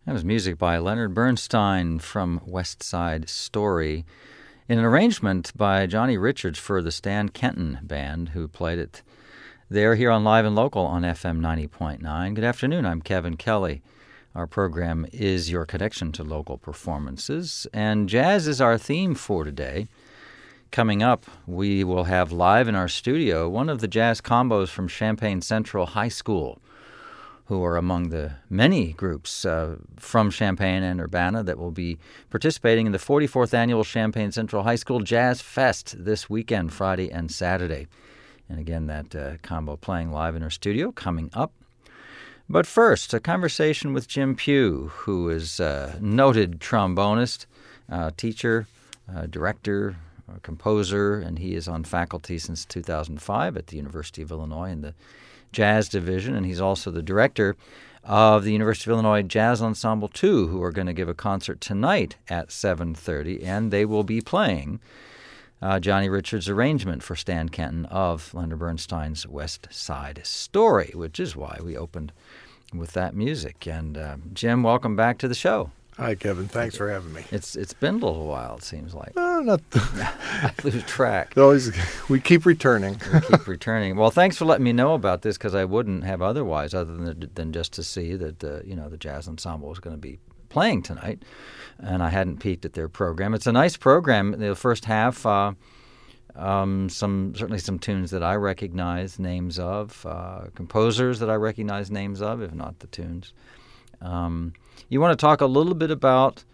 That was music by Leonard Bernstein from West Side Story, in an arrangement by Johnny Richards for the Stan Kenton Band, who played it there here on Live and Local on FM 90.9. Good afternoon, I'm Kevin Kelly. Our program is your connection to local performances, and jazz is our theme for today. Coming up, we will have live in our studio one of the jazz combos from Champaign Central High School, who are among the many groups from Champaign and Urbana that will be participating in the 44th Annual Champaign Central High School Jazz Fest this weekend, Friday and Saturday. And again, that combo playing live in our studio coming up. But first, a conversation with Jim Pugh, who is a noted trombonist, teacher, director, composer, and he is on faculty since 2005 at the University of Illinois in the Jazz Division, and he's also the director of the University of Illinois Jazz Ensemble 2, who are going to give a concert tonight at 7:30, and they will be playing Johnny Richards' arrangement for Stan Kenton of Leonard Bernstein's West Side Story, which is why we opened with that music. And Jim, welcome back to the show. Hi, Kevin. Thanks for having me. It's been a little while, it seems like. Not I lose track. We keep returning. Well, thanks for letting me know about this, because I wouldn't have otherwise, other than just to see that the jazz ensemble was going to be playing tonight, and I hadn't peeked at their program. It's a nice program. The first half, certainly some tunes that I recognize names of, composers that I recognize names of, if not the tunes. You want to talk a little bit about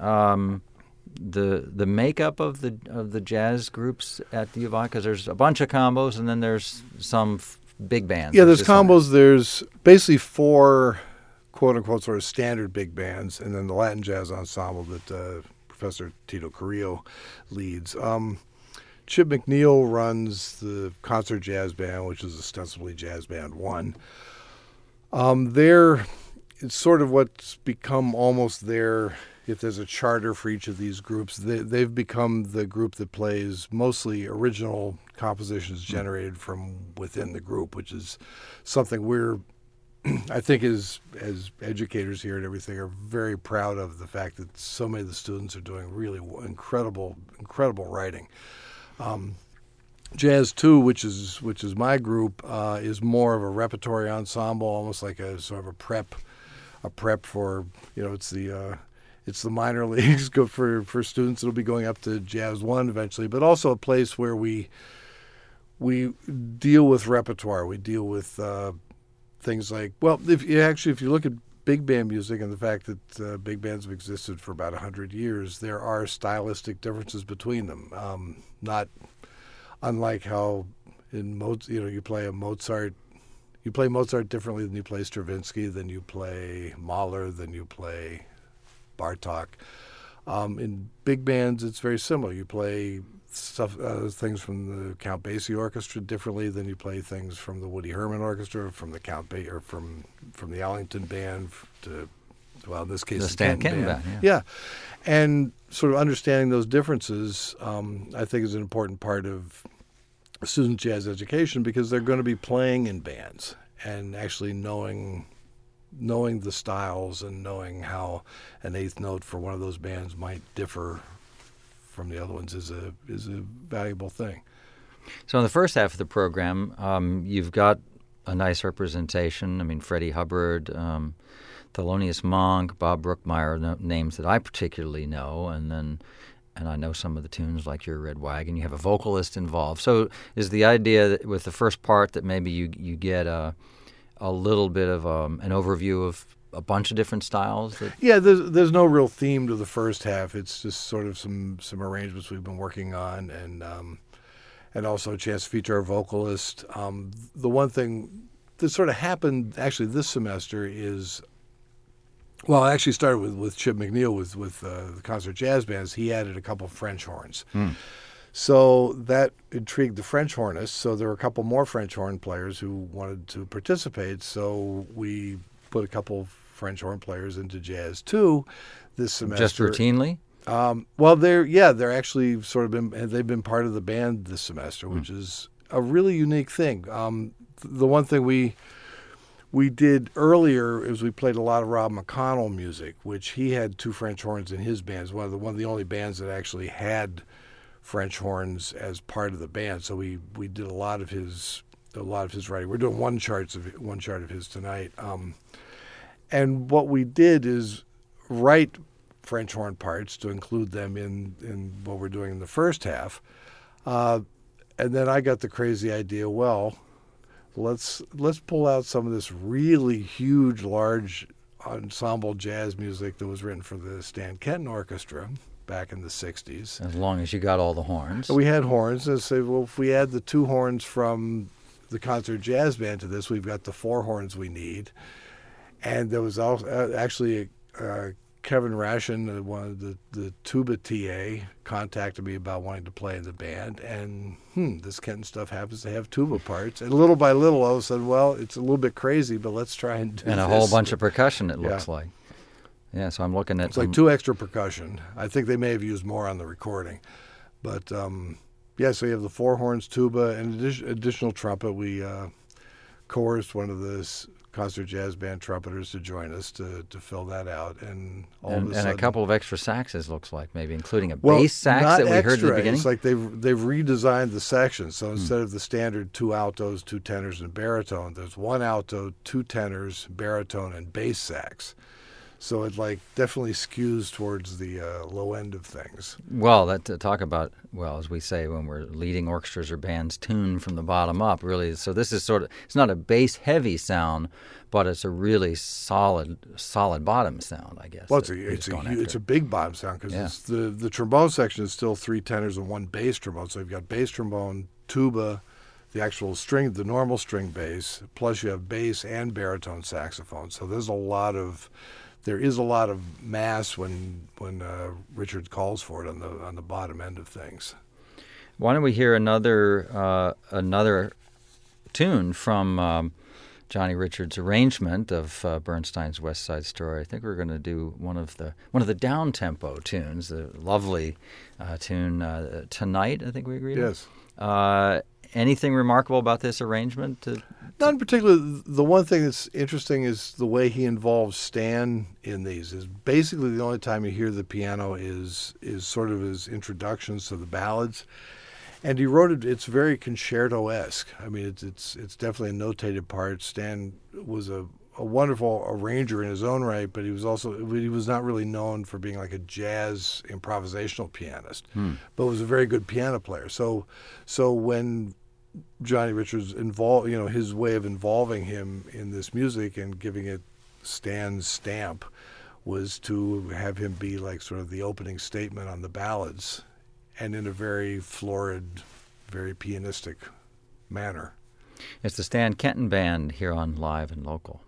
the makeup of the jazz groups at the U of I, because there's a bunch of combos and then there's some big bands. Yeah, there's combos. There's basically four quote-unquote sort of standard big bands, and then the Latin Jazz Ensemble that Professor Tito Carrillo leads. Chip McNeil runs the Concert Jazz Band, which is ostensibly Jazz Band 1. It's sort of what's become almost if there's a charter for each of these groups, they've become the group that plays mostly original compositions generated from within the group, which is something I think as educators here and everything, are very proud of, the fact that so many of the students are doing really incredible writing. Jazz 2, which is my group, is more of a repertory ensemble, almost like a sort of a prep for, it's the minor leagues for students that'll be going up to Jazz 1 eventually, but also a place where we deal with repertoire. We deal with things like, if you look at big band music and the fact that big bands have existed for about 100 years, there are stylistic differences between them. Not unlike how in you play Mozart differently than you play Stravinsky, than you play Mahler, than you play Bartók. In big bands, it's very similar. You play things from the Count Basie Orchestra differently than you play things from the Woody Herman Orchestra, from the or from the Ellington Band to, in this case, the Stan Kenton Band. Yeah, and sort of understanding those differences, I think, is an important part of student jazz education, because they're going to be playing in bands and actually knowing the styles and knowing how an eighth note for one of those bands might differ from the other ones is a valuable thing. So in the first half of the program, you've got a nice representation. I mean, Freddie Hubbard, Thelonious Monk, Bob Brookmeyer, names that I particularly know, and I know some of the tunes like Your Red Wagon. You have a vocalist involved. So is the idea that with the first part that maybe you get a little bit of an overview of a bunch of different styles? Yeah, there's no real theme to the first half. It's just sort of some arrangements we've been working on, and also a chance to feature our vocalist. The one thing that sort of happened actually this semester is, it actually started with Chip McNeil with the Concert Jazz Bands. He added a couple French horns. So that intrigued the French hornists. So there were a couple more French horn players who wanted to participate. So we put a couple French horn players into Jazz 2 this semester. Just routinely? They're actually they've been part of the band this semester, which is a really unique thing. The one thing we we did earlier is we played a lot of Rob McConnell music, which he had two French horns in his bands. One of the only bands that actually had French horns as part of the band. So we did a lot of his writing. We're doing one chart of his tonight. And what we did is write French horn parts to include them in what we're doing in the first half. And then I got the crazy idea, well, let's pull out some of this really huge, large ensemble jazz music that was written for the Stan Kenton Orchestra back in the 60s. As long as you got all the horns. We had horns. And say, well, if we add the two horns from the concert jazz band to this, we've got the four horns we need. And there was also actually Kevin Ration, one of the tuba TA, contacted me about wanting to play in the band. And this Kenton stuff happens to have tuba parts. And little by little, I said, well, it's a little bit crazy, but let's try and do this. And a whole bunch of percussion, it looks like. Yeah, so I'm looking at... It's like two extra percussion. I think they may have used more on the recording. But, so you have the four horns, tuba, and additional trumpet. We coerced one of the concert jazz band trumpeters to join us to fill that out. And a couple of extra saxes, looks like, maybe, including a bass sax that we heard in the beginning. It's like they've redesigned the sections. So instead of the standard two altos, two tenors, and baritone, there's one alto, two tenors, baritone, and bass sax. So it definitely skews towards the low end of things. Well, talk about, as we say when we're leading orchestras or bands, tune from the bottom up, really. So this is it's not a bass-heavy sound, but it's a really solid bottom sound, I guess. Well, it's a big bottom sound because the trombone section is still three tenors and one bass trombone. So you've got bass trombone, tuba, the actual string, the normal string bass, plus you have bass and baritone saxophone. So there is a lot of mass when Richard calls for it on the bottom end of things. Why don't we hear another tune from Johnny Richards' arrangement of Bernstein's West Side Story? I think we're going to do one of the down tempo tunes, the lovely tune Tonight. I think we agreed. Yes. Anything remarkable about this arrangement? Not in particular. The one thing that's interesting is the way he involves Stan in these. Is basically the only time you hear the piano is sort of his introductions to the ballads, and he wrote it. It's very concerto-esque. I mean, it's definitely a notated part. Stan was a wonderful arranger in his own right, but he was not really known for being like a jazz improvisational pianist, but was a very good piano player. So when Johnny Richards involved, his way of involving him in this music and giving it Stan's stamp was to have him be like sort of the opening statement on the ballads, and in a very florid, very pianistic manner. It's the Stan Kenton Band here on Live and Local.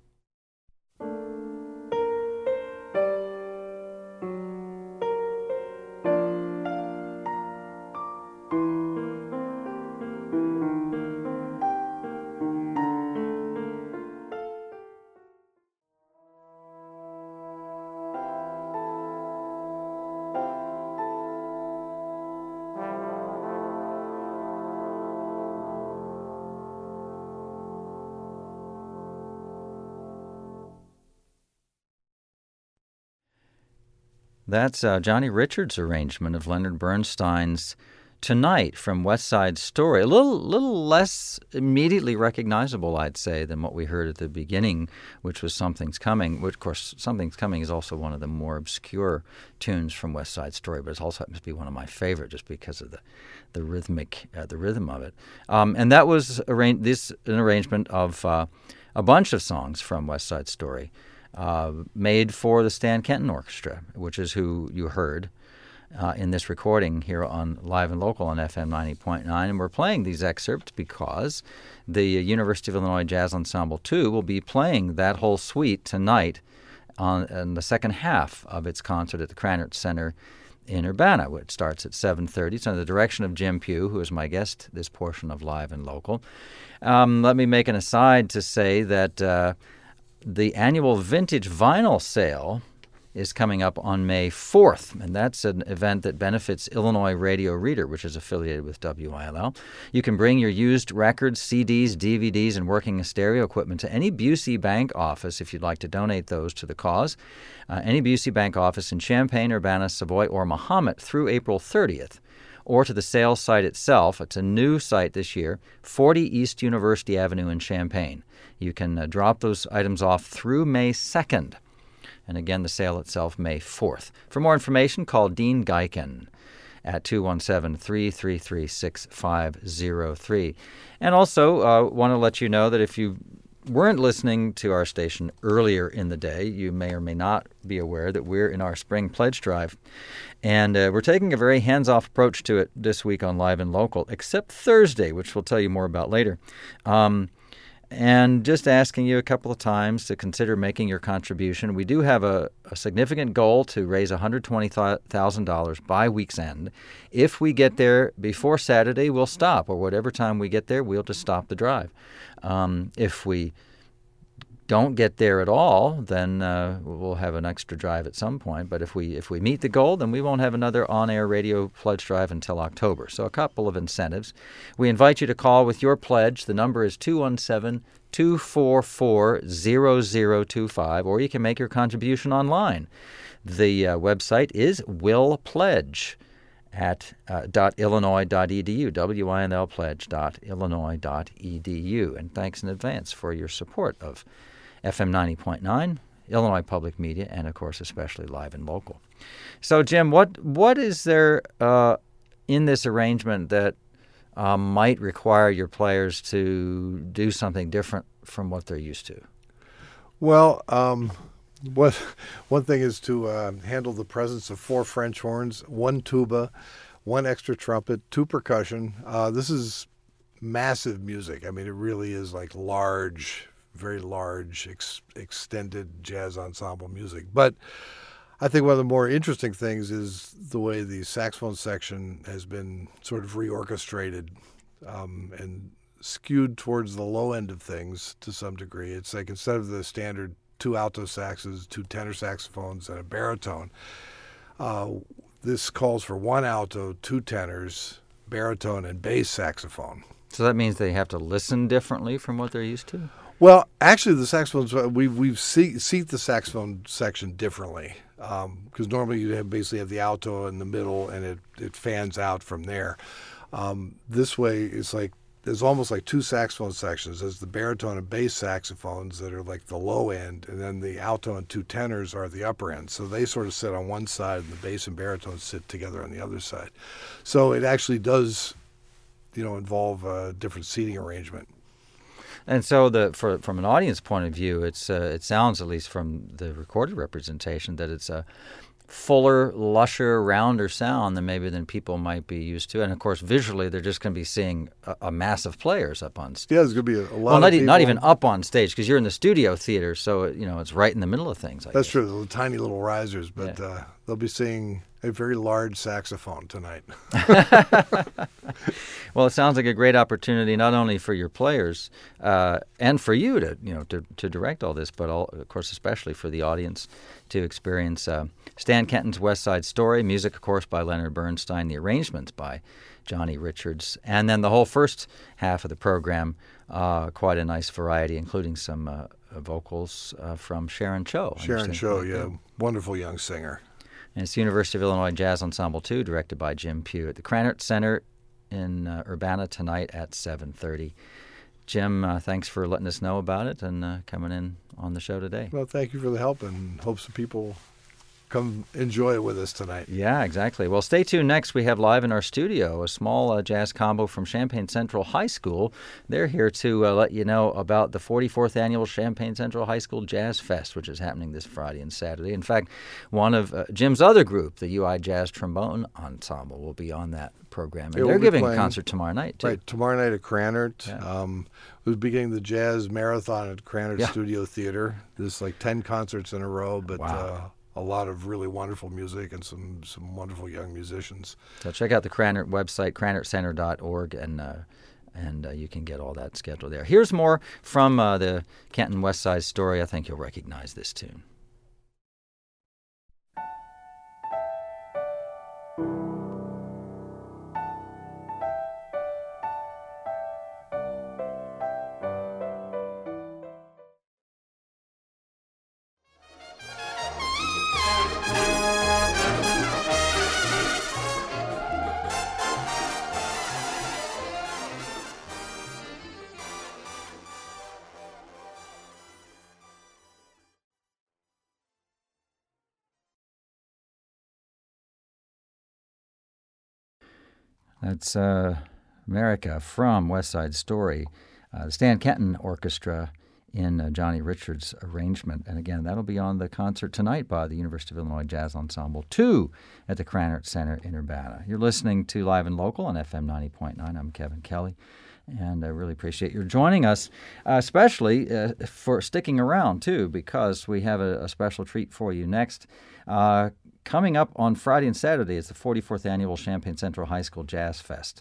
That's Johnny Richards' arrangement of Leonard Bernstein's Tonight from West Side Story. A little less immediately recognizable, I'd say, than what we heard at the beginning, which was Something's Coming, which, of course, Something's Coming is also one of the more obscure tunes from West Side Story, but it also happens to be one of my favorite just because of the rhythm of it. And that was an arrangement of a bunch of songs from West Side Story. Made for the Stan Kenton Orchestra, which is who you heard in this recording here on Live and Local on FM 90.9. And we're playing these excerpts because the University of Illinois Jazz Ensemble 2 will be playing that whole suite tonight in the second half of its concert at the Krannert Center in Urbana, which starts at 7:30. It's under the direction of Jim Pugh, who is my guest this portion of Live and Local. Let me make an aside to say that the annual vintage vinyl sale is coming up on May 4th, and that's an event that benefits Illinois Radio Reader, which is affiliated with WILL. You can bring your used records, CDs, DVDs, and working stereo equipment to any Busey Bank office if you'd like to donate those to the cause. Any Busey Bank office in Champaign, Urbana, Savoy, or Mahomet through April 30th. Or to the sales site itself. It's a new site this year, 40 East University Avenue in Champaign. You can drop those items off through May 2nd. And again, the sale itself, May 4th. For more information, call Dean Geiken at 217-333-6503. And also want to let you know that if you weren't listening to our station earlier in the day, you may or may not be aware that we're in our spring pledge drive. And we're taking a very hands-off approach to it this week on Live and Local, except Thursday, which we'll tell you more about later. And just asking you a couple of times to consider making your contribution. We do have a significant goal to raise $120,000 by week's end. If we get there before Saturday, we'll stop, or whatever time we get there, we'll just stop the drive. If we don't get there at all, then we'll have an extra drive at some point. But if we meet the goal, then we won't have another on-air radio pledge drive until October. So a couple of incentives. We invite you to call with your pledge. The number is 217-244-0025, or you can make your contribution online. The website is willpledge at .illinois.edu, WINLpledge.illinois.edu. And thanks in advance for your support of FM 90.9, Illinois Public Media, and, of course, especially Live and Local. So, Jim, what is there in this arrangement that might require your players to do something different from what they're used to? Well, one thing is to handle the presence of 4 French horns, 1 tuba, 1 extra trumpet, 2 percussion. This is massive music. I mean, it really is like large, very large, extended jazz ensemble music. But I think one of the more interesting things is the way the saxophone section has been sort of reorchestrated and skewed towards the low end of things to some degree. It's like instead of the standard 2 alto saxes, 2 tenor saxophones, and a baritone, this calls for 1 alto, 2 tenors, baritone, and bass saxophone. So that means they have to listen differently from what they're used to? Well, actually, the saxophones, we've seat the saxophone section differently because normally you basically have the alto in the middle and it fans out from there. This way, it's like there's almost like 2 saxophone sections. There's the baritone and bass saxophones that are like the low end, and then the alto and 2 tenors are the upper end. So they sort of sit on one side, and the bass and baritone sit together on the other side. So it actually does, involve a different seating arrangement. And so, from an audience point of view, it sounds, at least from the recorded representation, that it's a fuller, lusher, rounder sound than people might be used to. And of course, visually, they're just going to be seeing a mass of players up on stage. Yeah, there's going to be a lot. Well, of people. Not even up on stage because you're in the studio theater, so it's right in the middle of things. That's true. The tiny little risers, but they'll be seeing a very large saxophone tonight. Well, it sounds like a great opportunity not only for your players and for you to direct all this, but of course especially for the audience to experience Stan Kenton's West Side Story, music of course by Leonard Bernstein, the arrangements by Johnny Richards, and then the whole first half of the program, quite a nice variety, including some vocals from Sharon Cho. Sharon Cho, yeah, wonderful young singer. And it's the University of Illinois Jazz Ensemble 2, directed by Jim Pugh at the Krannert Center in Urbana tonight at 7:30. Jim, thanks for letting us know about it and coming in on the show today. Well, thank you for the help, and hope some people come enjoy it with us tonight. Yeah, exactly. Well, stay tuned. Next, we have live in our studio a small jazz combo from Champaign Central High School. They're here to let you know about the 44th annual Champaign Central High School Jazz Fest, which is happening this Friday and Saturday. In fact, one of Jim's other group, the UI Jazz Trombone Ensemble, will be on that program. And they're giving a concert tomorrow night, too. Right, tomorrow night at Krannert. Yeah. We're beginning the Jazz Marathon at Krannert Studio Theater. There's like 10 concerts in a row, but a lot of really wonderful music and some wonderful young musicians. So check out the Krannert website, krannertcenter.org, and you can get all that scheduled there. Here's more from the Kenton West Side Story. I think you'll recognize this tune. That's America from West Side Story, the Stan Kenton Orchestra in Johnny Richards' arrangement. And again, that'll be on the concert tonight by the University of Illinois Jazz Ensemble 2 at the Krannert Center in Urbana. You're listening to Live and Local on FM 90.9. I'm Kevin Kelly, and I really appreciate your joining us, especially for sticking around, too, because we have a special treat for you next. Coming up on Friday and Saturday is the 44th Annual Champaign Central High School Jazz Fest.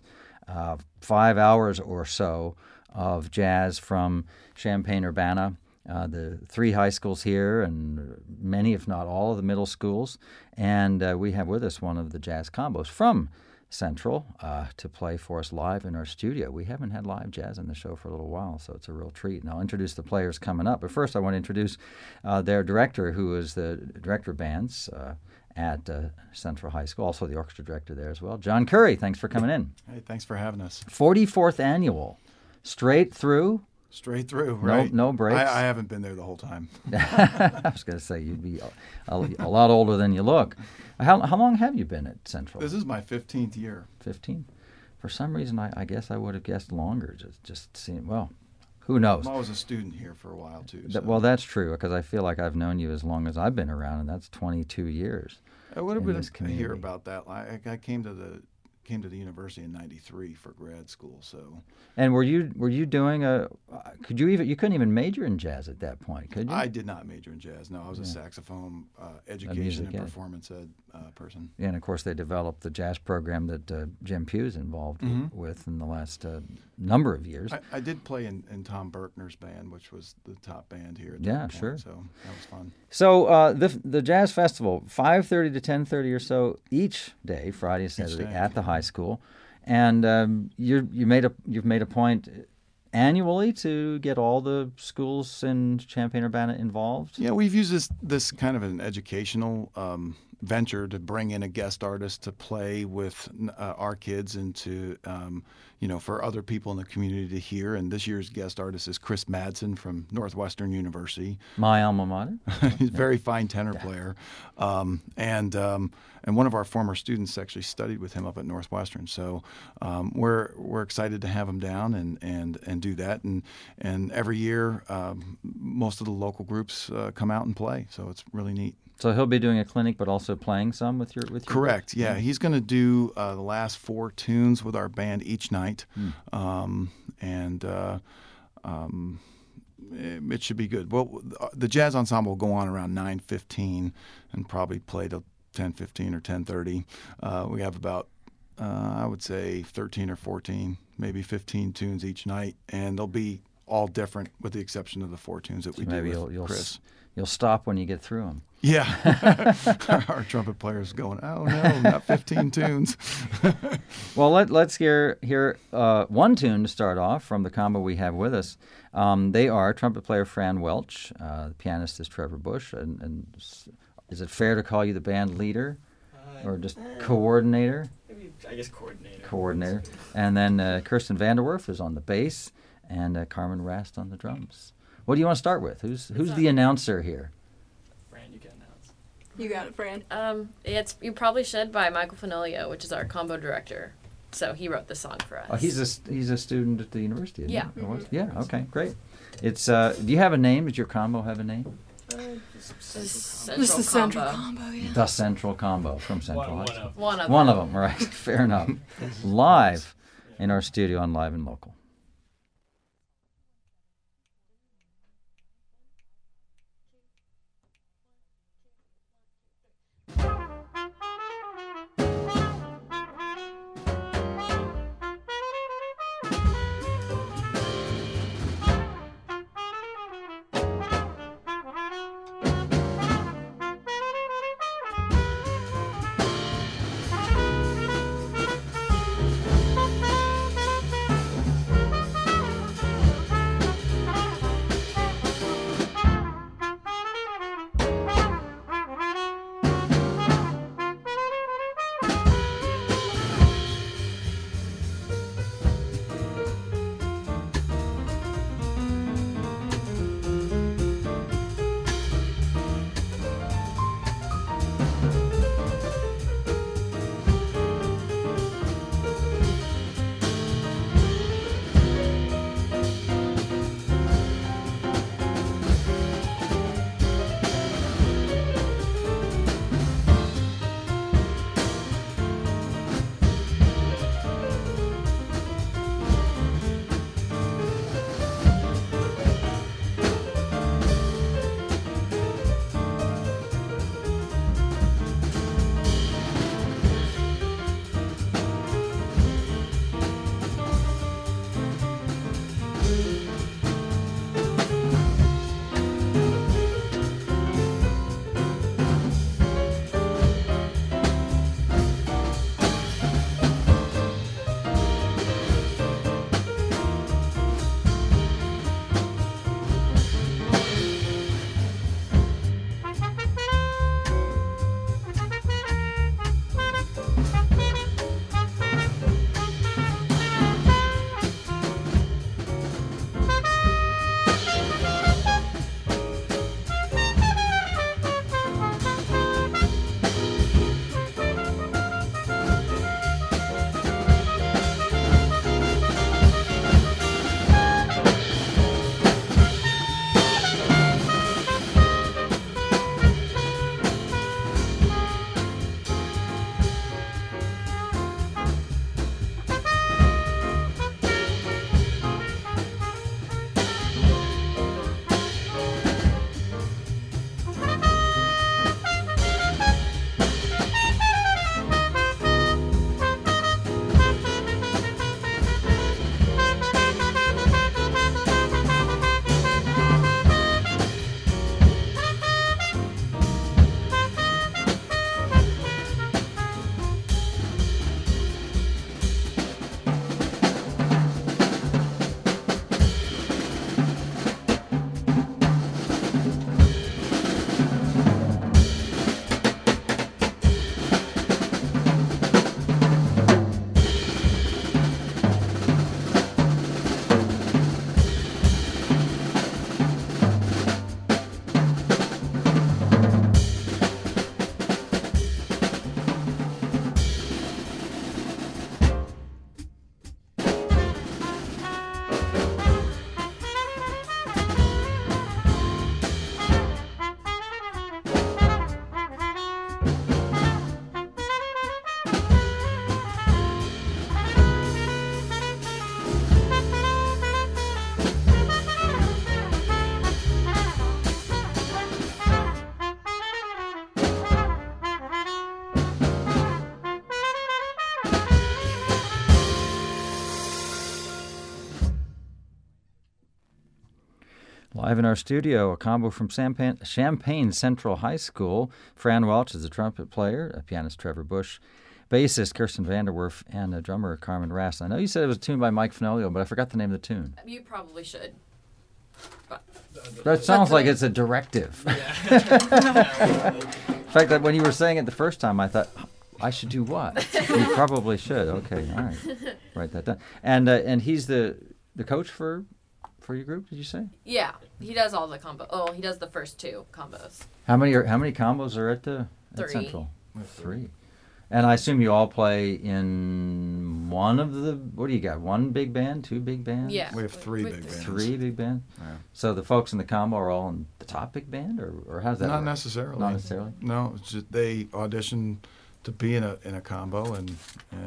5 hours or so of jazz from Champaign-Urbana, the 3 high schools here, and many, if not all, of the middle schools. And we have with us one of the jazz combos from Central to play for us live in our studio. We haven't had live jazz in the show for a little while, so it's a real treat. And I'll introduce the players coming up. But first, I want to introduce their director, who is the director of bands at Central High School, also the orchestra director there as well. John Curry, thanks for coming in. Hey, thanks for having us. 44th Annual. Straight through? Straight through, right. No breaks? I haven't been there the whole time. I was going to say, you'd be a lot older than you look. How long have you been at Central? This is my 15th year. 15? For some reason, I guess I would have guessed longer. Just seeing, well, who knows? I was a student here for a while, too. So. Well, that's true, because I feel like I've known you as long as I've been around, and that's 22 years. I would have been to hear about that. I came to the university in '93 for grad school. So. And were you doing you couldn't even major in jazz at that point, could you? I did not major in jazz. No, I was a saxophone education and performance ed person. Yeah, and of course they developed the jazz program that Jim Pugh's involved with in the last number of years. I did play in Tom Berkner's band, which was the top band here at that point, sure. So that was fun. So the Jazz Festival, 5:30 to 10:30 or so each day, Friday and Saturday, at the high school, and you've made a point annually to get all the schools in Champaign-Urbana involved. Yeah, we've used this kind of an educational venture to bring in a guest artist to play with our kids and to for other people in the community to hear. And this year's guest artist is Chris Madsen from Northwestern University. My alma mater. He's a very fine tenor player. And one of our former students actually studied with him up at Northwestern. So we're excited to have him down and do that. And every year, most of the local groups come out and play. So it's really neat. So he'll be doing a clinic, but also playing some with your. Correct. Yeah, he's going to do the last 4 tunes with our band each night, it should be good. Well, the jazz ensemble will go on around 9:15 and probably play till 10:15 or 10:30. We have about I would say 13 or 14, maybe 15 tunes each night, and they'll be all different with the exception of the 4 tunes that we do with Chris. You'll stop when you get through them. Yeah. Our trumpet player's going, oh, no, not 15 tunes. Well, let's hear one tune to start off from the combo we have with us. They are trumpet player Fran Welch, the pianist is Trevor Bush, and is it fair to call you the band leader or just coordinator? Maybe, I guess coordinator. Coordinator. And then Kirsten Vanderwerf is on the bass, and Carmen Rast on the drums. What do you want to start with? Who's the announcer here? Fran, you can announce. You got it, Fran. It's You Probably Should by Michael Fenoglio, which is our combo director. So he wrote the song for us. Oh, he's a student at the university, isn't yeah. he? Mm-hmm. Yeah, okay, great. It's do you have a name? Does your combo have a name? The Central Combo, yeah. The Central Combo from Central High School. One of them, right. Fair enough. Live in our studio on Live and Local. Live in our studio, a combo from Champaign Central High School. Fran Welch is a trumpet player, a pianist Trevor Bush, bassist Kirsten Vanderwerf, and a drummer Carmen Rast. I know you said it was a tune by Mike Fenolio, but I forgot the name of the tune. You probably should. But That sounds like it's a directive. In fact, that when you were saying it the first time, I thought, I should do what? You probably should. Okay, all right. Write that down. And he's the coach for your group, did you say? yeah, he does all the combo. Oh, he does the first 2 combos. How many combos are at 3. Central? 3. And I assume you all play in one of the, what do you got? 1 big band, 2 big bands? Yeah. We have 3 big bands. 3 big bands? Yeah. So the folks in the combo are all in the top big band, or how's that Not work? necessarily. Not necessarily? No, it's just they audition to be in a combo, and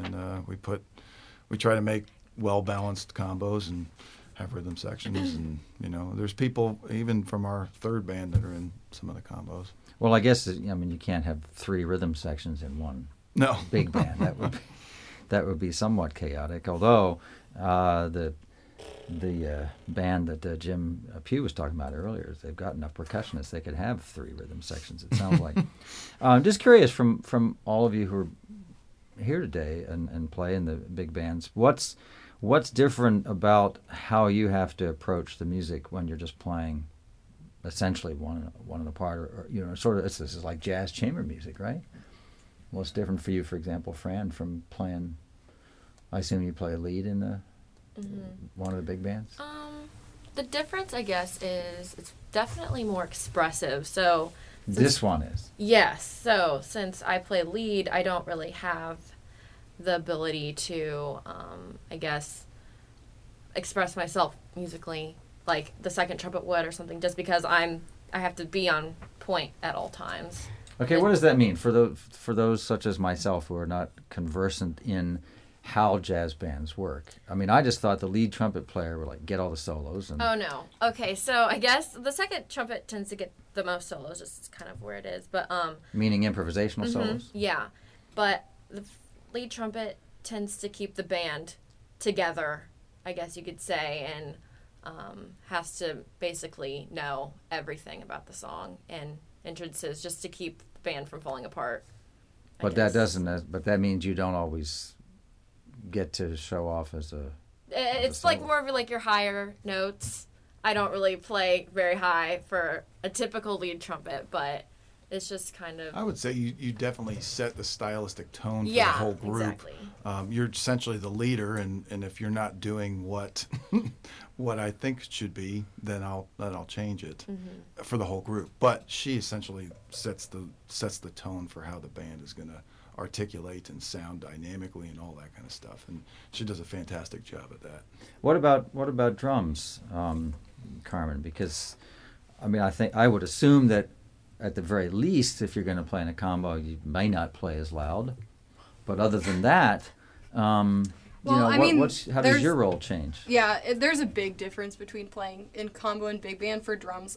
we try to make well balanced combos and have rhythm sections, and there's people even from our 3rd band that are in some of the combos. Well, I guess you can't have 3 rhythm sections in one No. big band. That would be somewhat chaotic. Although the band that Jim Pugh was talking about earlier, they've got enough percussionists they could have 3 rhythm sections. It sounds like. I'm just curious from all of you who are here today and play in the big bands, what's different about how you have to approach the music when you're just playing essentially one in a part, or sort of this is like jazz chamber music, right? What's different for you, for example, Fran, from playing? I assume you play a lead in the one of the big bands. The difference, I guess, is it's definitely more expressive. So This one is. yes. So since I play lead, I don't really have the ability to, I guess, express myself musically like the second trumpet would or something, just because I have to be on point at all times. Okay, what does that mean for those such as myself who are not conversant in how jazz bands work? I mean, I just thought the lead trumpet player would get all the solos. And Oh no. Okay, so I guess the second trumpet tends to get the most solos, just kind of where it is. But meaning improvisational solos. yeah, but the lead trumpet tends to keep the band together, I guess you could say, and has to basically know everything about the song and entrances just to keep the band from falling apart. But that doesn't. But that means you don't always get to show off as a. It's like more of like your higher notes. I don't really play very high for a typical lead trumpet, but it's just kind of. I would say you definitely set the stylistic tone for Yeah, the whole group. exactly. You're essentially the leader, and if you're not doing what I think it should be, then I'll change it for the whole group. But she essentially sets the tone for how the band is going to articulate and sound dynamically and all that kind of stuff, and she does a fantastic job at that. What about drums, Carmen? Because, I mean, I would assume that at the very least, if you're going to play in a combo, you may not play as loud. But other than that, how does your role change? Yeah, there's a big difference between playing in combo and big band for drums.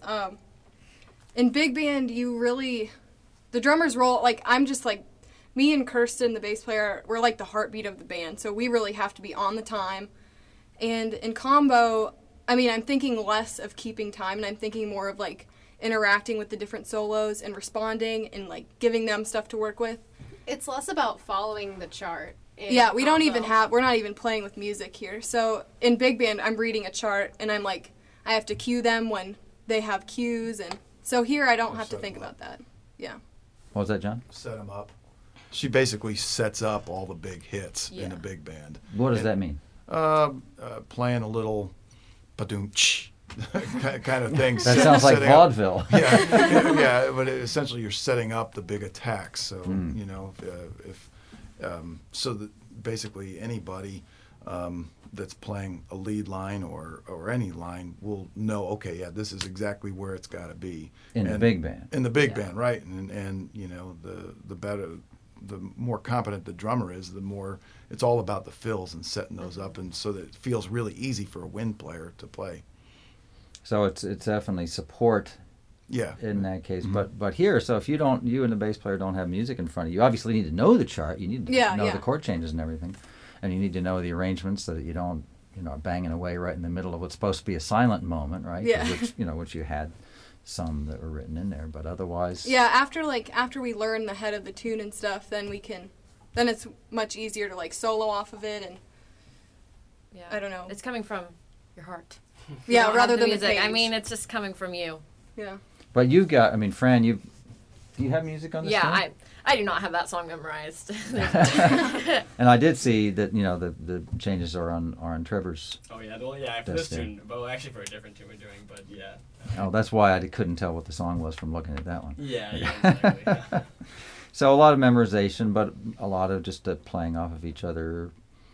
In big band, the drummer's role, I'm just me and Kirsten, the bass player, we're like the heartbeat of the band, so we really have to be on the time. And in combo, I'm thinking less of keeping time, and I'm thinking more of interacting with the different solos and responding and giving them stuff to work with. It's less about following the chart. Yeah, we're not even playing with music here. So in big band, I'm reading a chart, and I have to cue them when they have cues, and so here I don't have to think about that. Yeah. What was that, John? Set them up. She basically sets up all the big hits in a big band. What does that mean? Playing a little ba-doom-ch kind of thing. That sounds like vaudeville. yeah, but essentially you're setting up the big attacks. So so that basically anybody that's playing a lead line or any line will know. Okay, yeah, this is exactly where it's got to be In the big band. In the big band, right? And the better. The more competent the drummer is, the more it's all about the fills and setting those up, and so that it feels really easy for a wind player to play. So it's definitely support. Yeah. In that case, but here, so if you and the bass player don't have music in front of you, you obviously need to know the chart. You need to know the chord changes and everything, and you need to know the arrangements so that you don't are banging away right in the middle of what's supposed to be a silent moment, right? Yeah. Which you had some that were written in there, but otherwise. Yeah, after we learn the head of the tune and stuff, then it's much easier to like solo off of it, and Yeah. I don't know. It's coming from your heart. Yeah, You don't rather have than the music. I page. mean, it's just coming from you. Yeah. But you've got, Fran, do you have music on this Yeah, tune? I do not have that song memorized. And I did see that, the changes are on Trevor's. Oh yeah, for this tune, but actually for a different tune we're doing, but yeah. Oh, that's why I couldn't tell what the song was from looking at that one. Yeah, exactly. So a lot of memorization, but a lot of just playing off of each other,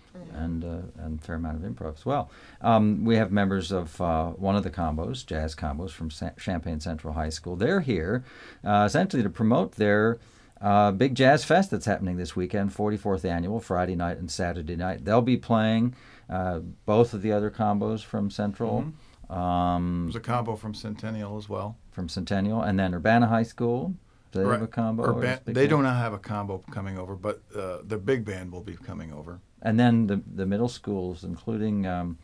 and a fair amount of improv as well. We have members of one of the combos, jazz combos from Champaign Central High School. They're here essentially to promote their big jazz fest that's happening this weekend, 44th annual, Friday night and Saturday night. They'll be playing both of the other combos from Central. There's a combo from Centennial as well. From Centennial, and then Urbana High School. Do they have a combo? They do not have a combo coming over, but the big band will be coming over. And then the middle schools, including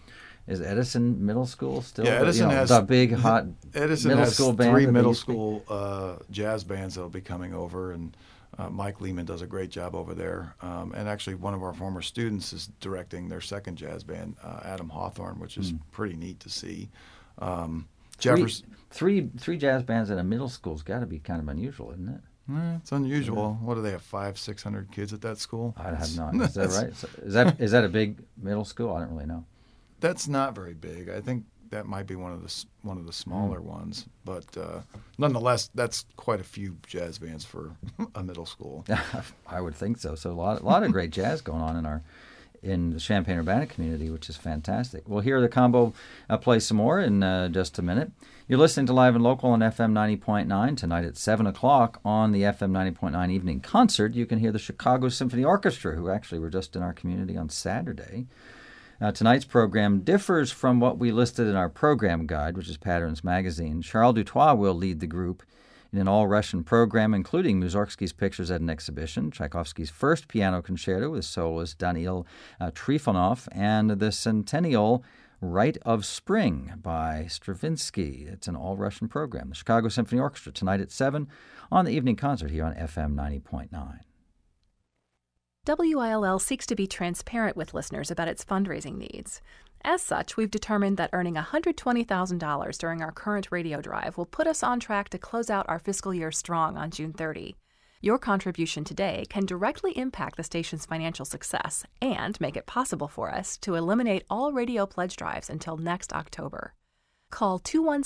is Edison Middle School still? Yeah, Edison has the big hot Edison middle has school band. three that they middle used to- school jazz bands that will be coming over, and Mike Lehman does a great job over there. And actually, one of our former students is directing their second jazz band, Adam Hawthorne, which is pretty neat to see. Jefferson. Three jazz bands at a middle school's got to be kind of unusual, isn't it? It's unusual. What do they have? 500-600 kids at that school? I have not. Is that right? So is that a big middle school? I don't really know. That's not very big. I think that might be one of the smaller ones, but nonetheless, that's quite a few jazz bands for a middle school. I would think so. So a lot of great jazz going on in the Champaign-Urbana community, which is fantastic. We'll hear the combo play some more in just a minute. You're listening to Live and Local on FM 90.9. Tonight at 7 o'clock on the FM 90.9 evening concert, you can hear the Chicago Symphony Orchestra, who actually were just in our community on Saturday. Tonight's program differs from what we listed in our program guide, which is Patterns Magazine. Charles Dutoit will lead the group in an all-Russian program, including Mussorgsky's Pictures at an Exhibition, Tchaikovsky's first piano concerto with soloist Daniil Trifonov, and the Centennial Rite of Spring by Stravinsky. It's an all-Russian program. The Chicago Symphony Orchestra tonight at 7 on the evening concert here on FM 90.9. WILL seeks to be transparent with listeners about its fundraising needs. As such, we've determined that earning $120,000 during our current radio drive will put us on track to close out our fiscal year strong on June 30. Your contribution today can directly impact the station's financial success and make it possible for us to eliminate all radio pledge drives until next October. Call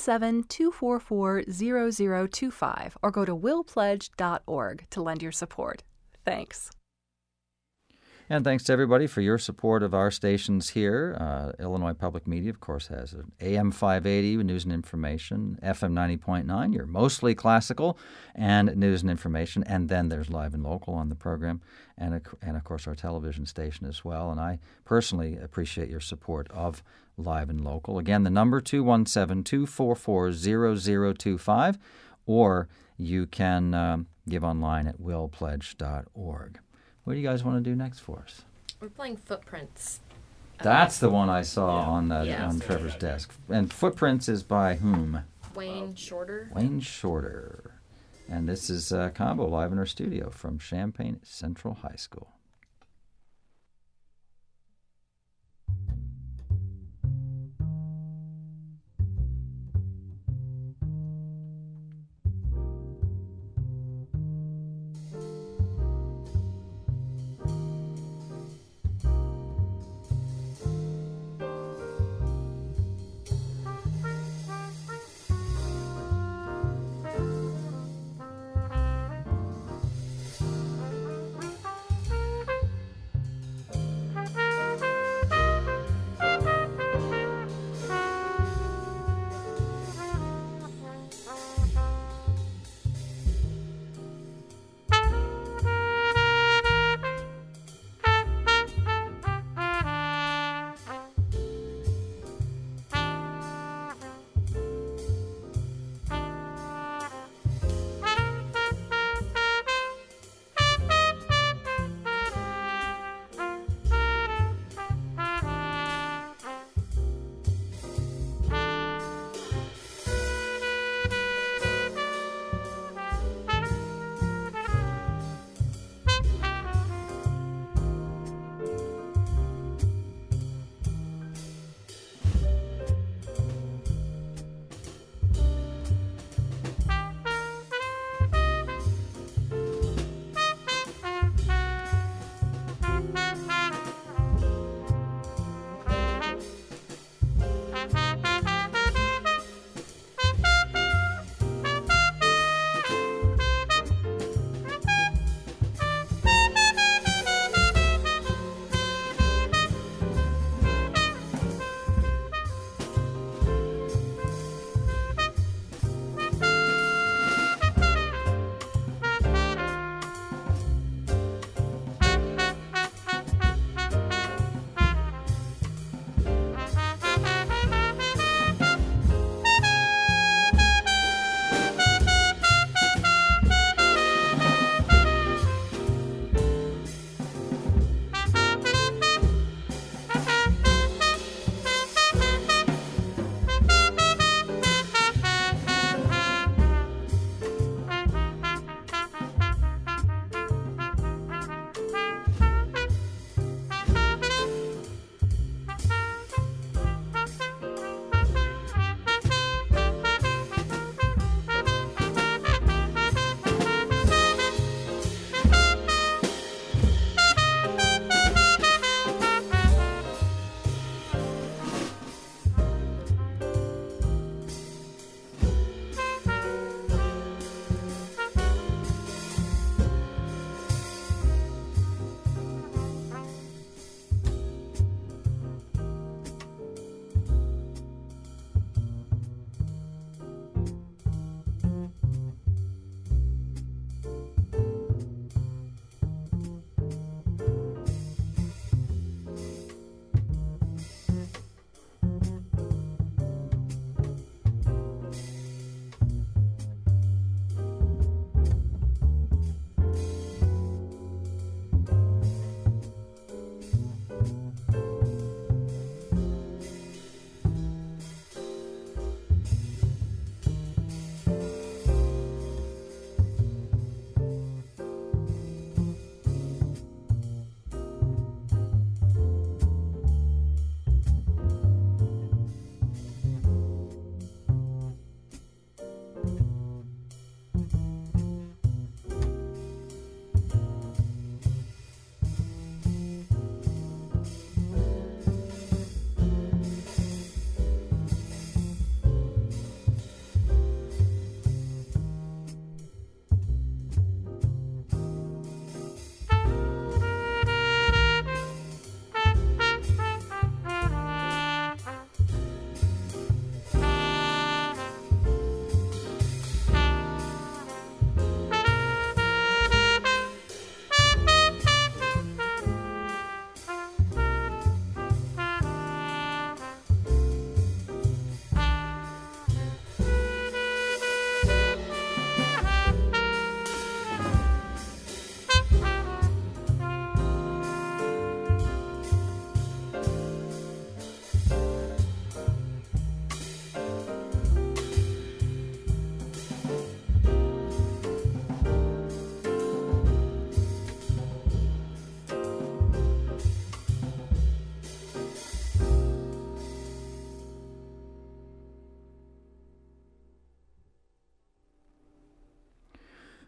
217-244-0025 or go to willpledge.org to lend your support. Thanks. And thanks to everybody for your support of our stations here. Illinois Public Media, of course, has an AM 580 with news and information, FM 90.9, you're mostly classical, and news and information. And then there's Live and Local on the program, and of course, our television station as well. And I personally appreciate your support of Live and Local. Again, the number 217-244-0025, or you can give online at willpledge.org. What do you guys want to do next for us? We're playing Footprints. That's the one I saw on Yeah. Trevor's desk. And Footprints is by whom? Wayne Shorter. Wayne Shorter. And this is Combo live in our studio from Champaign Central High School.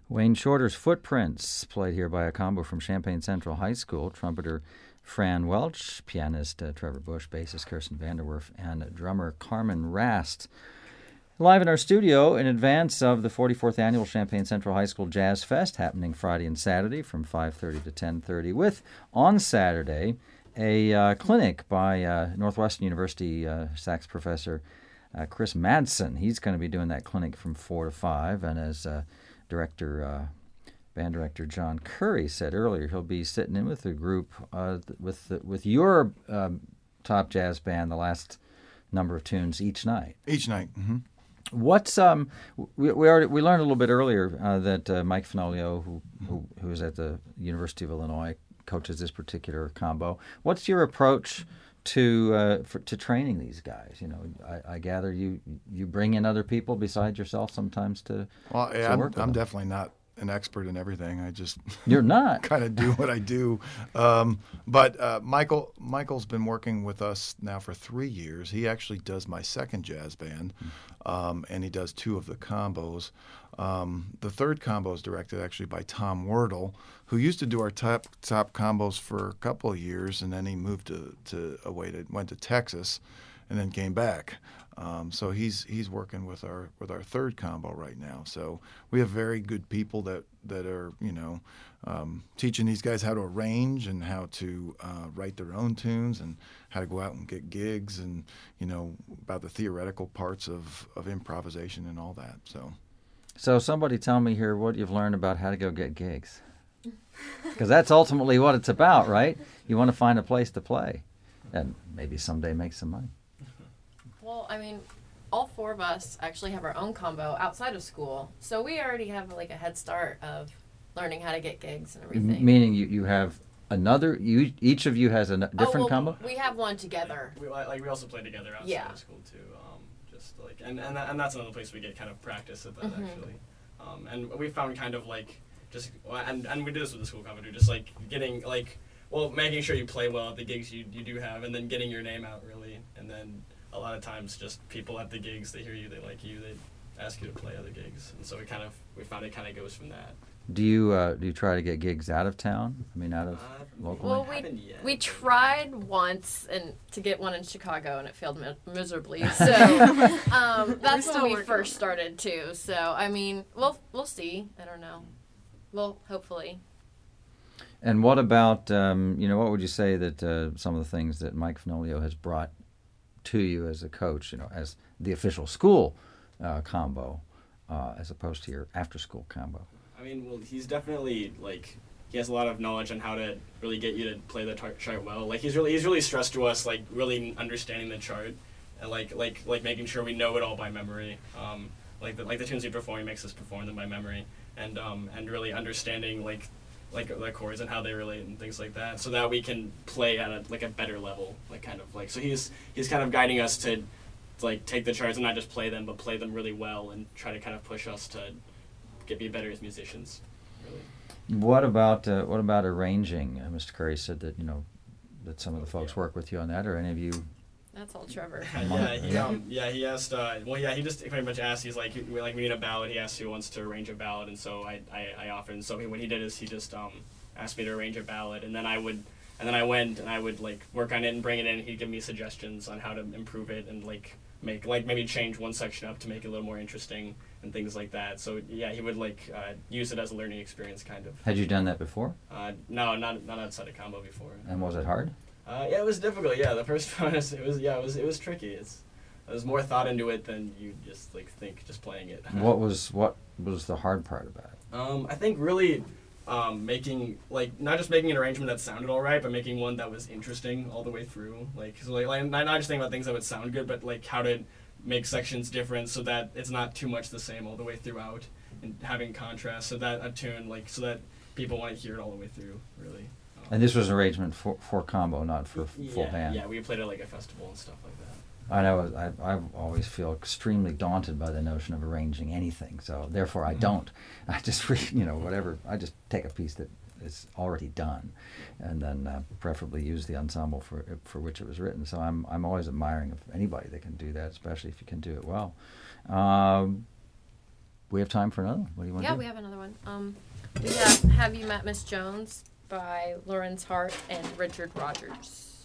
Wayne Shorter's Footprints, played here by a combo from Champaign Central High School, trumpeter Fran Welch, pianist Trevor Bush, bassist Kirsten Vanderwerf, and drummer Carmen Rast. Live in our studio in advance of the 44th Annual Champaign Central High School Jazz Fest, happening Friday and Saturday from 5:30 to 10:30, with, on Saturday, a clinic by Northwestern University sax professor Chris Madsen. He's going to be doing that clinic from 4 to 5, and as band director John Curry said earlier, he'll be sitting in with a group with your top jazz band the last number of tunes each night. Each night. Mm-hmm. What's we learned a little bit earlier that Mike Fenolio, who is at the University of Illinois, coaches this particular combo. What's your approach to training these guys? You know, I gather you bring in other people besides yourself sometimes to. Well, yeah, work with I'm them. Definitely not an expert in everything. I just You're not kind of do what I do. But Michael's been working with us now for 3 years. He actually does my second jazz band, and he does 2 of the combos. The third combo is directed actually by Tom Wordle, who used to do our top combos for a couple of years, and then he moved went to Texas, and then came back. So he's working with our third combo right now. So we have very good people that are teaching these guys how to arrange and how to write their own tunes and how to go out and get gigs and about the theoretical parts of improvisation and all that. So somebody tell me here what you've learned about how to go get gigs, because that's ultimately what it's about, right? You want to find a place to play, and maybe someday make some money. Well, I mean, all 4 of us actually have our own combo outside of school, so we already have like a head start of learning how to get gigs and everything. Meaning you have another. Each of you has a different combo. We have one together. We also play together outside of school too. And that's another place we get kind of practice at that actually. And we found kind of like and we did this with the school combo too, just like getting like making sure you play well at the gigs you do have, and then getting your name out really, and then a lot of times just people at the gigs, they hear you, they like you, they ask you to play other gigs, and so we found it kind of goes from that. Do you try to get gigs out of town? I mean, out of locally? Well, we tried once to get one in Chicago, and it failed miserably. So that's when we first started too. So I mean, we'll see. I don't know. Well, hopefully. And what about what would you say that some of the things that Mike Fenolio has brought to you as a coach, as the official school combo, as opposed to your after-school combo? I mean, well, he's definitely he has a lot of knowledge on how to really get you to play the chart well. Like he's really stressed to us really understanding the chart and like making sure we know it all by memory. Like the tunes we perform, he makes us perform them by memory, and really understanding like the chords and how they relate and things like that, so that we can play at a better level. So he's kind of guiding us to take the charts and not just play them, but play them really well and try to kind of push us to be better as musicians, really. What about arranging? Mr. Curry said that that some of the folks work with you on that, or any of you. That's all Trevor. He asked. He just pretty much asked. He's like, we need a ballad. He asked who wants to arrange a ballad, and so I offered. And so what he did is he just asked me to arrange a ballad, and then I went and I would work on it and bring it in. He'd give me suggestions on how to improve it and make maybe change one section up to make it a little more interesting and things like that. So yeah, he would use it as a learning experience kind of. Had you done that before? No, not outside of combo before. And was it hard? Yeah, it was difficult. Yeah, the first one it was tricky. There's more thought into it than you just think just playing it. What was the hard part about it? I think really making not just making an arrangement that sounded all right, but making one that was interesting all the way through. Not just thinking about things that would sound good, but how to make sections different so that it's not too much the same all the way throughout, and having contrast so that a tune so that people want to hear it all the way through really. And this was an arrangement for combo, not for full band. Yeah, we played at a festival and stuff like that. I know. I always feel extremely daunted by the notion of arranging anything. So therefore, I don't. I just whatever. I just take a piece that is already done, and then preferably use the ensemble for which it was written. So I'm always admiring of anybody that can do that, especially if you can do it well. We have time for another. What do you want to Yeah, do? we have another one. We Have You Met Miss Jones by Lawrence Hart and Richard Rogers.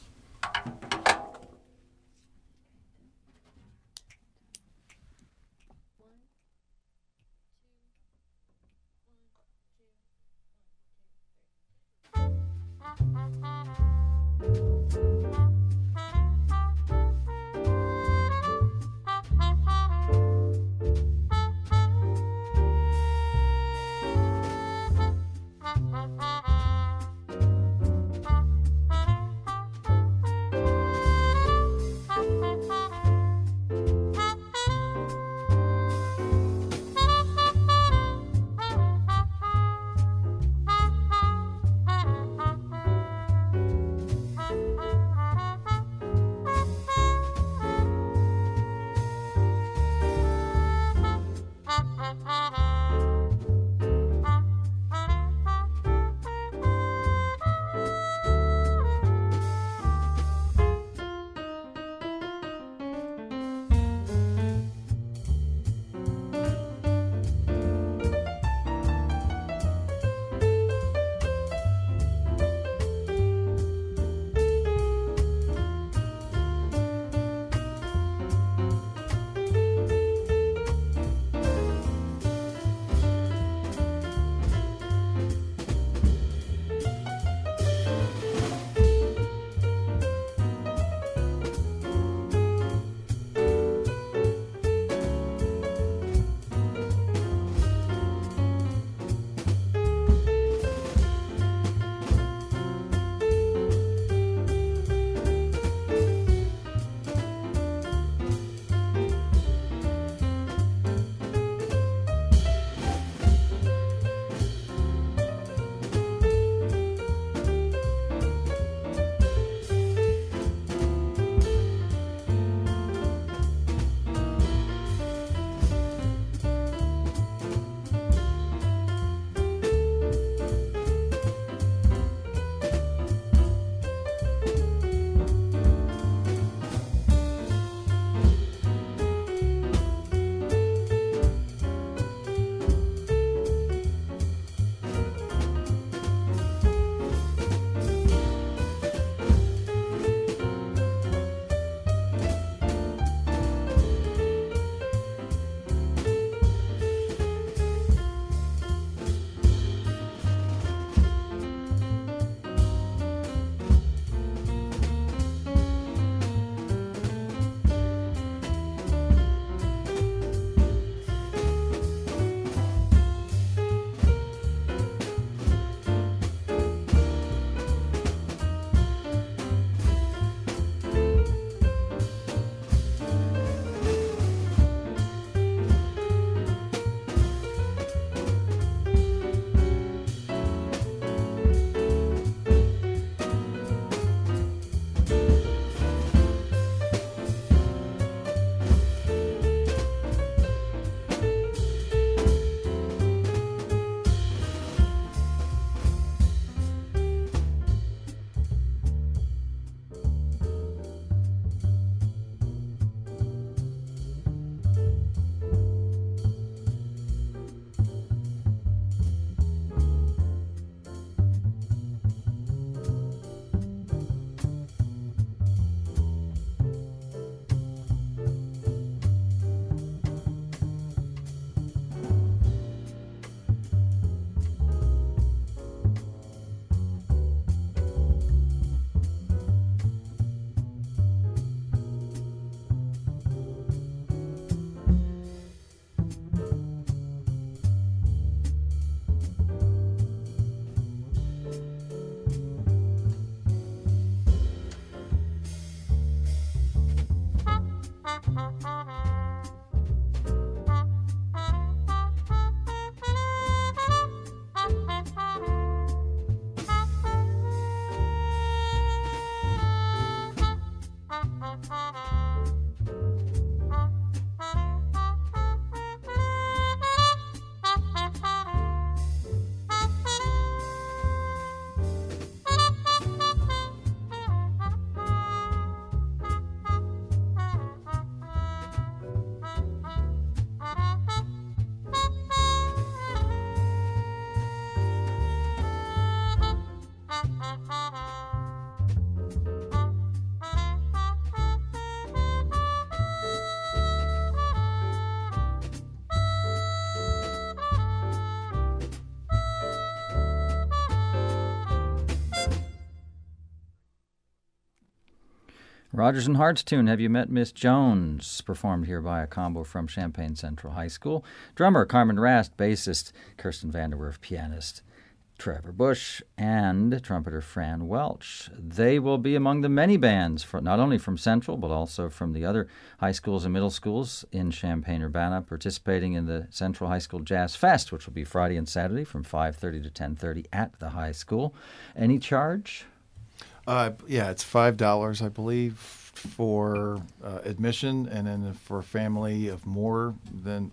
Rodgers and Hart's tune, Have You Met Miss Jones, performed here by a combo from Champaign Central High School. Drummer Carmen Rast, bassist Kirsten Vanderwerf, pianist Trevor Bush, and trumpeter Fran Welch. They will be among the many bands, not only from Central, but also from the other high schools and middle schools in Champaign-Urbana, participating in the Central High School Jazz Fest, which will be Friday and Saturday from 5:30 to 10:30 at the high school. Any charge? It's $5, I believe, for admission, and then for a family of more than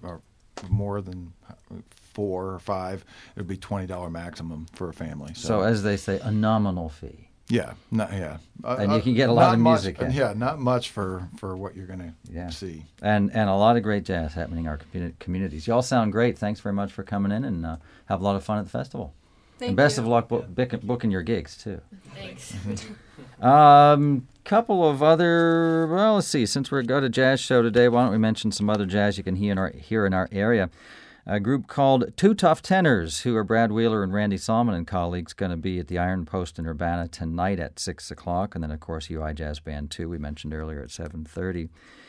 4 or 5, it would be $20 maximum for a family. So as they say, a nominal fee. Yeah, and you can get a lot of music. Not much for what you're going to see. And a lot of great jazz happening in our communities. You all sound great. Thanks very much for coming in, and have a lot of fun at the festival. Thank Best you. of luck booking your gigs, too. Thanks. Couple of other, let's see. Since we've got a jazz show today, why don't we mention some other jazz you can hear in our area. A group called Two Tough Tenors, who are Brad Wheeler and Randy Solomon and colleagues, going to be at the Iron Post in Urbana tonight at 6 o'clock. And then, of course, UI Jazz Band 2, we mentioned earlier, at 7:30.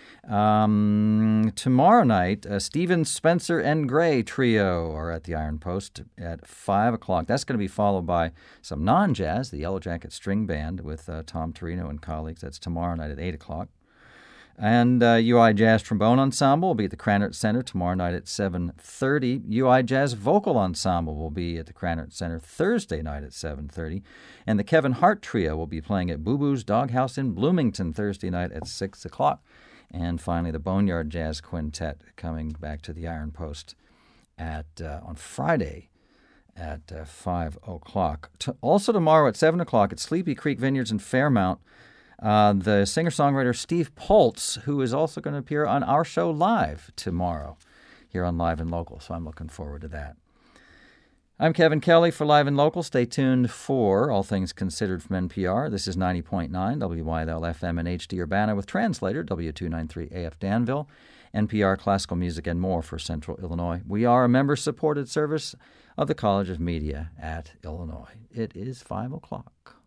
Tomorrow night, Stephen Spencer and Gray Trio are at the Iron Post at 5 o'clock. That's going to be followed by some non-jazz, the Yellow Jacket String Band with Tom Torino and colleagues. That's tomorrow night at 8 o'clock. And UI Jazz Trombone Ensemble will be at the Cranert Center tomorrow night at 7:30. UI Jazz Vocal Ensemble will be at the Cranert Center Thursday night at 7:30. And the Kevin Hart Trio will be playing at Boo Boo's Doghouse in Bloomington Thursday night at 6 o'clock. And finally, the Boneyard Jazz Quintet coming back to the Iron Post on Friday at 5 o'clock. Also tomorrow at 7 o'clock at Sleepy Creek Vineyards in Fairmount, the singer-songwriter Steve Poltz, who is also going to appear on our show live tomorrow here on Live and Local, so I'm looking forward to that. I'm Kevin Kelly for Live and Local. Stay tuned for All Things Considered from NPR. This is 90.9 WYLL FM and HD Urbana with translator W293 AF Danville, NPR Classical Music, and more for Central Illinois. We are a member-supported service of the College of Media at Illinois. It is 5 o'clock.